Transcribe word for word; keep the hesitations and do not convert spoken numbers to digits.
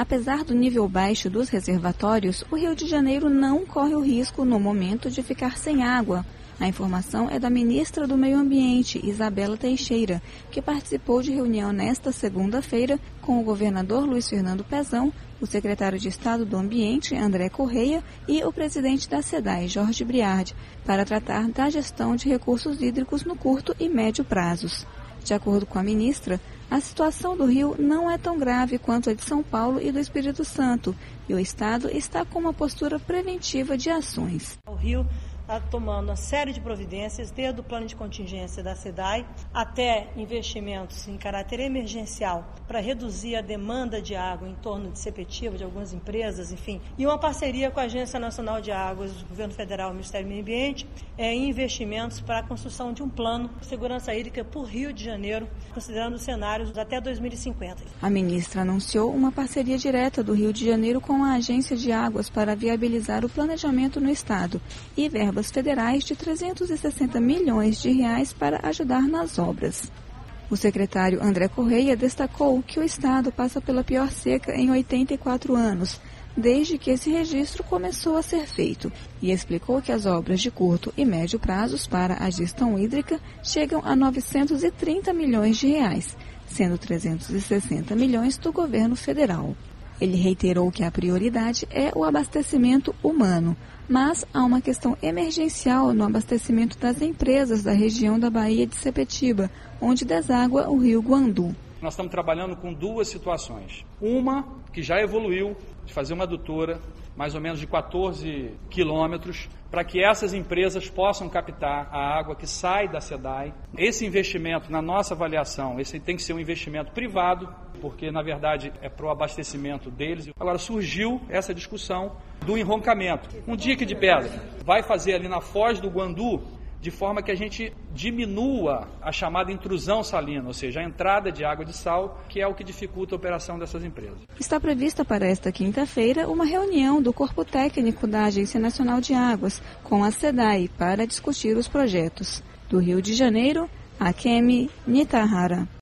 Apesar do nível baixo dos reservatórios, o Rio de Janeiro não corre o risco no momento de ficar sem água. A informação é da ministra do Meio Ambiente, Isabela Teixeira, que participou de reunião nesta segunda-feira com o governador Luiz Fernando Pezão, o secretário de Estado do Ambiente, André Correia, e o presidente da SEDAI, Jorge Briardi, para tratar da gestão de recursos hídricos no curto e médio prazos. De acordo com a ministra, a situação do Rio não é tão grave quanto a de São Paulo e do Espírito Santo, e o Estado está com uma postura preventiva de ações. O Rio está tomando uma série de providências, desde o plano de contingência da SEDAI até investimentos em caráter emergencial para reduzir a demanda de água em torno de Sepetiba, de algumas empresas, enfim, e uma parceria com a Agência Nacional de Águas, o Governo Federal e o Ministério do Meio Ambiente, é, em investimentos para a construção de um plano de segurança hídrica por Rio de Janeiro, considerando os cenários até dois mil e cinquenta. A ministra anunciou uma parceria direta do Rio de Janeiro com a Agência de Águas para viabilizar o planejamento no Estado e verbas federais de trezentos e sessenta milhões de reais para ajudar nas obras. O secretário André Correia destacou que o Estado passa pela pior seca em oitenta e quatro anos, desde que esse registro começou a ser feito, e explicou que as obras de curto e médio prazos para a gestão hídrica chegam a novecentos e trinta milhões de reais, sendo trezentos e sessenta milhões do governo federal. Ele reiterou que a prioridade é o abastecimento humano, mas há uma questão emergencial no abastecimento das empresas da região da Baía de Sepetiba, onde deságua o rio Guandu. Nós estamos trabalhando com duas situações. Uma, que já evoluiu, de fazer uma adutora, mais ou menos de quatorze quilômetros, para que essas empresas possam captar a água que sai da SEDAI. Esse investimento, na nossa avaliação, esse tem que ser um investimento privado, porque, na verdade, é para o abastecimento deles. Agora, surgiu essa discussão do enroncamento. Um dique de pedra vai fazer ali na foz do Guandu, de forma que a gente diminua a chamada intrusão salina, ou seja, a entrada de água de sal, que é o que dificulta a operação dessas empresas. Está prevista para esta quinta-feira uma reunião do Corpo Técnico da Agência Nacional de Águas com a SEDAI para discutir os projetos. Do Rio de Janeiro, Akemi Nitahara.